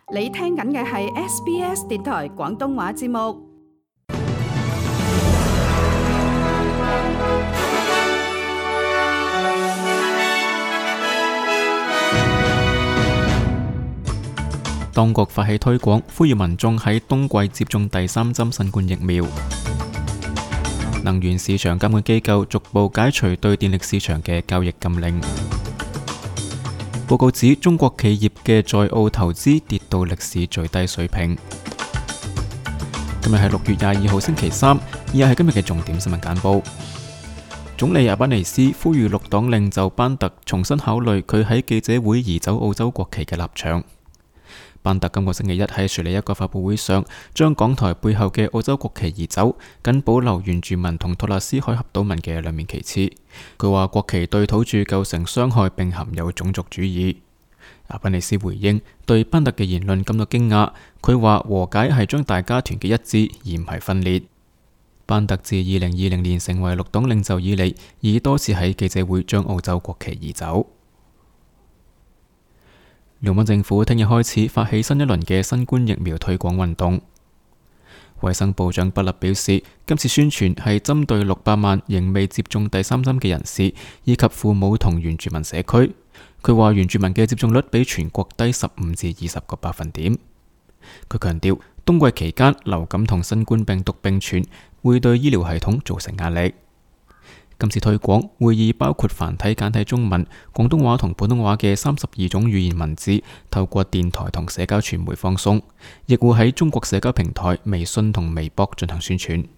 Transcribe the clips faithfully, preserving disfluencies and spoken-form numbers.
你聽緊嘅係 S B S 電台廣東話節目。 當局發起推廣，呼籲民眾喺冬季接種第三針新冠疫苗。能源市場監管機構逐步解除對電力市場嘅交易禁令。報告指中國企業嘅在澳投資跌到歷史最低水平。今日係六月廿二號星期三，以下係今日嘅重點新聞簡報。總理阿班尼斯呼籲綠黨領袖班特重新考慮佢喺記者會移走澳洲國旗嘅立場。班特今個星期一喺雪梨一個發佈會上，將港台背後嘅澳洲國旗移走，僅保留原住民同托勒斯海峽島民嘅兩面旗幟。佢話國旗對土著構成傷害，並含有種族主義。阿班尼斯回應對班特嘅言論感到驚訝，佢話和解係將大家團結一致，而唔係分裂。班特自二零二零年成為綠黨領袖以嚟，已多次喺記者會將澳洲國旗移走。聯邦政府聽日開始發起新一輪嘅新冠疫苗推廣運動。衛生部長畢勒表示，今次宣傳係針對六百萬仍未接種第三針嘅人士，以及父母同原住民社區。佢話原住民嘅接種率比全國低十五至二十個百分點。佢強調，冬季期間流感同新冠病毒並存，會對醫療系統造成壓力。今次推廣會議包括繁體簡體中文、廣東話同普通話嘅三十二種語言文字，透過電台同社交傳媒放送，亦會喺中國社交平台微信同微博進行宣傳。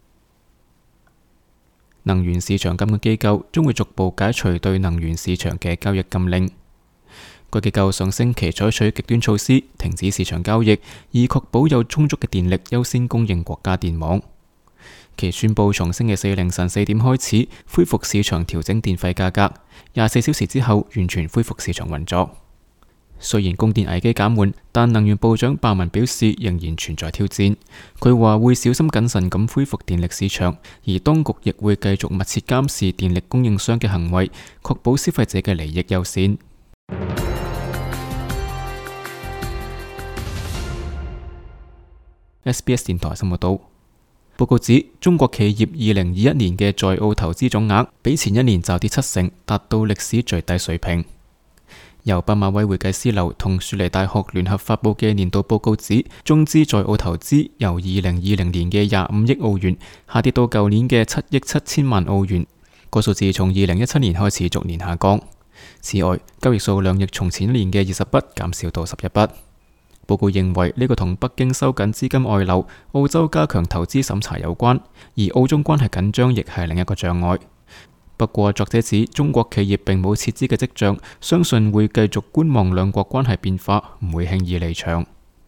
能源市場監管機構將會逐步解除對能源市場嘅交易禁令。該機構上星期採取極端措施，停止市場交易，以確保有充足嘅電力優先供應國家電網。其宣布從星期四凌晨四點開始恢復市場調整電費價格，廿四小時之後完全恢復市場運作。雖然供電危機減緩，但能源部長鮑文表示仍然存在挑戰。佢話會小心謹慎咁恢復電力市場，而當局亦會繼續密切監視電力供應商嘅行為，確保消費者嘅利益優先。S B S 電台新聞報道。報告指，中國企業二零二一年嘅在澳投資總額比前一年驟跌七成，達到歷史最低水平。由畢馬威會計師樓同雪梨大學聯合發佈嘅年度報告指，中資在澳投資由二零二零年嘅廿五億澳元下跌到舊年嘅七億七千萬澳元，個數字從二零一七年開始逐年下降。此外，交易數量亦從前一年嘅二十筆減少到十一筆。報告認為呢個同北京收緊資金外流、澳洲加強投資審查有關，而澳中關係緊張亦係另一個障礙。不過作者指中國企業並冇撤資嘅跡象，相信會繼續觀望兩國關係變化，唔會輕易離場。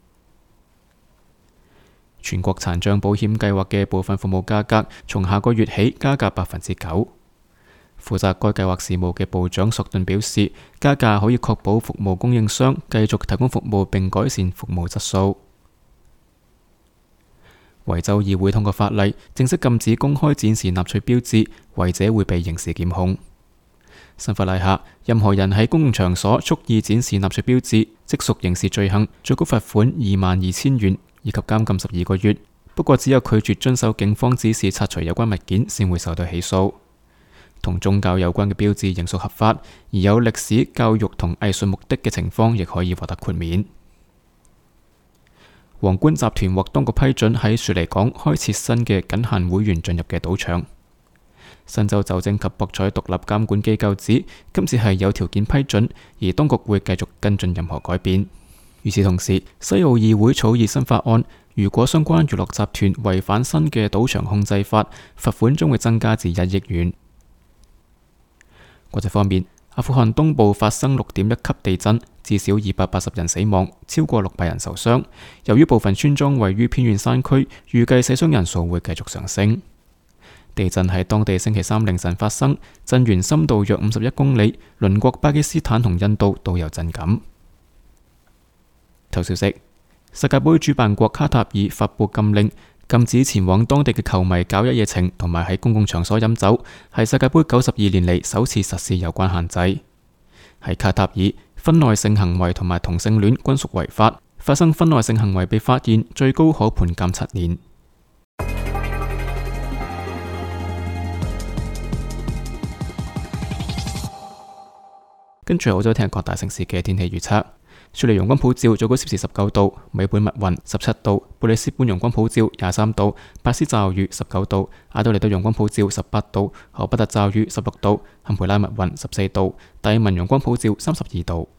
全國殘障保險計劃嘅部分服務價格從下個月起加價百分之九。負責該計劃事務嘅部長索頓表示，加價可以確保服務供應商繼續提供服務並改善服務質素。維州議會通過法例，正式禁止公開展示納粹標誌，違者會被刑事檢控。新法例下，任何人喺公共場所蓄意展示納粹標誌，即屬刑事罪行，最高罰款二萬二千元以及監禁十二個月。不過，只有拒絕遵守警方指示拆除有關物件，先會受到起訴。同宗教有關嘅標誌仍屬合法，而有歷史、教育同藝術目的嘅情況亦可以獲得豁免。皇冠集團獲當局批准喺雪梨港開設新嘅僅限會員進入嘅賭場。新州酒精及博彩獨立監管機構指，今次係有條件批准，而當局會繼續跟進任何改變。與此同時，西澳議會草擬新法案，如果相關娛樂集團違反新嘅賭場控制法，罰款將會增加至一億元。國際方面，阿富汗東部發生六點一級地震，至少二百八十人死亡，超過六百人受傷。由於部分村莊位於偏遠山區，預計死傷人數會繼續上升。地震喺當地星期三凌晨發生，震源深度約五十一公里，鄰國巴基斯坦同印度都有震感。頭消息：世界盃主辦國卡塔爾發布禁令，禁止前往當地嘅球迷搞一夜情同埋喺公共場所飲酒，係世界盃九十二年嚟首次實施有關限制。喺卡塔爾，婚內性行為同埋同性戀均屬違法， 發生婚外性行為被發現，最高可判監七年。跟住澳洲聽日各大城市嘅天氣預測。雪梨陽光普照，最高攝氏十九度；美本密雲十七度；布里斯本陽光普照廿三度；珀斯驟雨十九度；阿德利德陽光普照十八度；荷伯特驟雨十六度；坎培拉密雲十四度；達爾文陽光普照三十二度。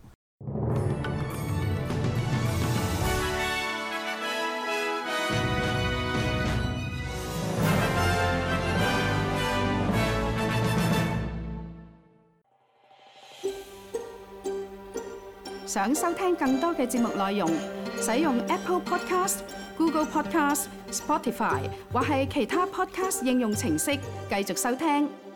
想收聽更多嘅節目內容，使用 Apple Podcast、Google Podcast、Spotify 或係其他 Podcast 應用程式繼續收聽。